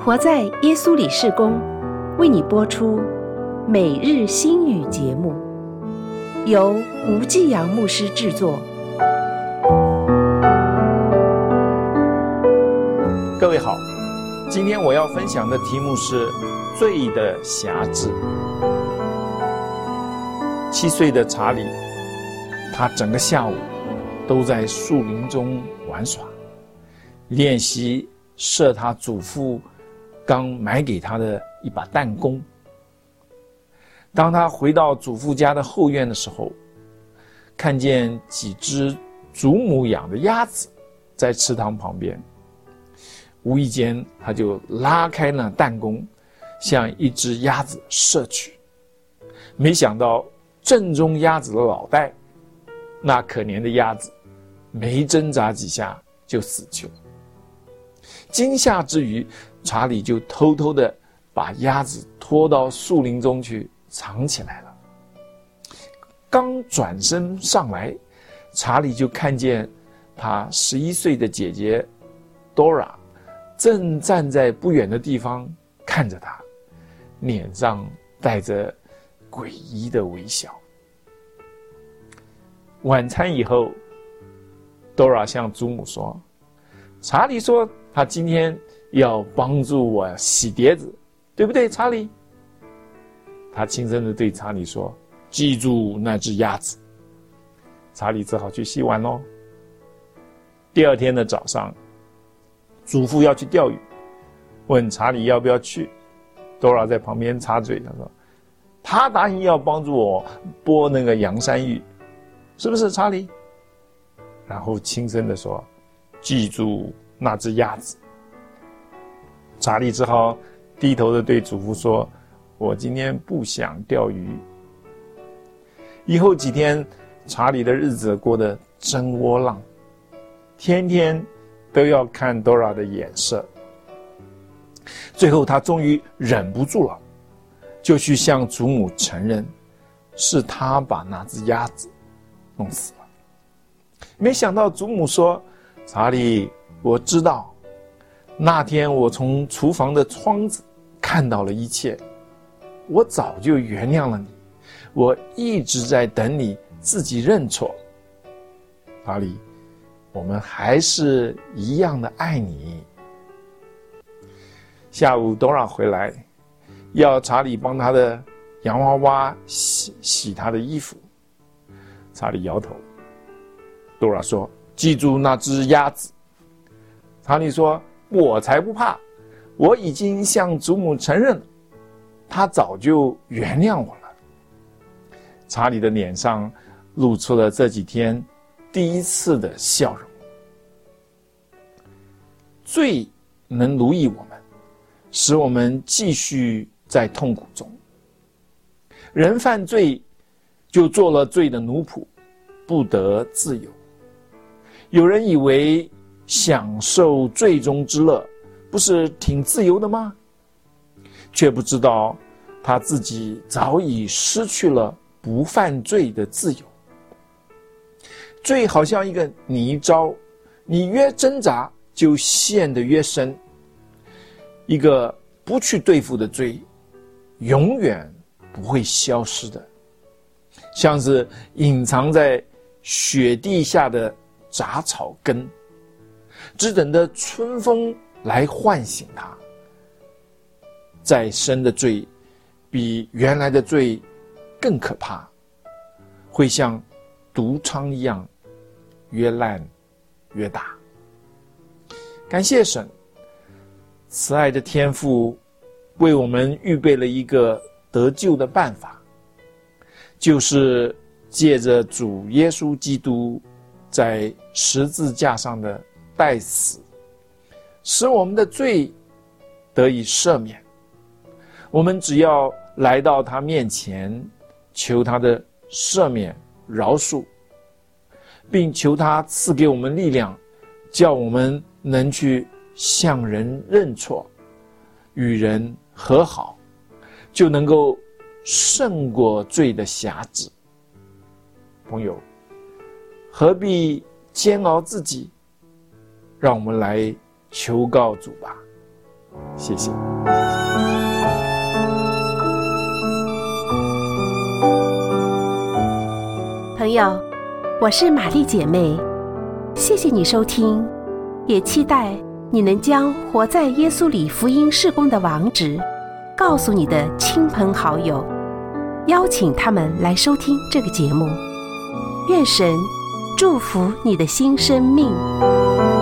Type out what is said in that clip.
活在耶稣里事工为你播出每日新语节目，由吴继阳牧师制作。 各位好，今天我要分享的题目是罪的辖制。7岁的查理，他整个下午都在树林中玩耍，练习射他祖父刚买给他的一把弹弓。当他回到祖父家的后院的时候，看见几只祖母养的鸭子在池塘旁边，无意间他就拉开了弹弓，向一只鸭子射去。没想到正中鸭子的脑袋，那可怜的鸭子没挣扎几下就死去了。惊吓之余，查理就偷偷地把鸭子拖到树林中去藏起来了。刚转身上来，查理就看见他11岁的姐姐 Dora 正站在不远的地方看着他，脸上带着诡异的微笑。晚餐以后， Dora 向祖母说，查理说他今天要帮助我洗碟子，对不对，查理？他轻声地对查理说，记住那只鸭子。查理只好去洗碗咯。第二天的早上，祖父要去钓鱼，问查理要不要去。 Dora 在旁边插嘴，他说他答应要帮助我剥那个洋山芋，是不是，查理？然后轻声地说，记住那只鸭子。查理只好低头地对祖父说，我今天不想钓鱼。以后几天，查理的日子过得真窝囊，天天都要看 Dora 的眼色。最后他终于忍不住了，就去向祖母承认，是他把那只鸭子弄死了。没想到祖母说，查理，我知道那天我从厨房的窗子看到了一切，我早就原谅了你，我一直在等你自己认错。查理，我们还是一样的爱你。下午 Dora 回来，要查理帮他的洋娃娃洗他的衣服。查理摇头。Dora 说，记住那只鸭子。查理说，我才不怕，我已经向祖母承认了，他早就原谅我了。查理的脸上露出了这几天第一次的笑容。罪能奴役我们，使我们继续在痛苦中。人犯罪就做了罪的奴仆，不得自由。有人以为享受罪中之乐不是挺自由的吗？却不知道他自己早已失去了不犯罪的自由。罪好像一个泥沼，你越挣扎就陷得越深。一个不去对付的罪，永远不会消失的，像是隐藏在雪地下的杂草根，只等着春风来唤醒它。再深的罪比原来的罪更可怕，会像毒疮一样越烂越大。感谢神，慈爱的天父为我们预备了一个得救的办法，就是借着主耶稣基督在十字架上的代死，使我们的罪得以赦免。我们只要来到他面前，求他的赦免饶恕，并求他赐给我们力量，叫我们能去向人认错，与人和好，就能够胜过罪的辖制。朋友，何必煎熬自己？让我们来求告主吧。 谢谢。 朋友，我是玛丽姐妹，谢谢你收听，也期待你能将活在耶稣里福音事工的网址告诉你的亲朋好友，邀请他们来收听这个节目。愿神祝福你的新生命。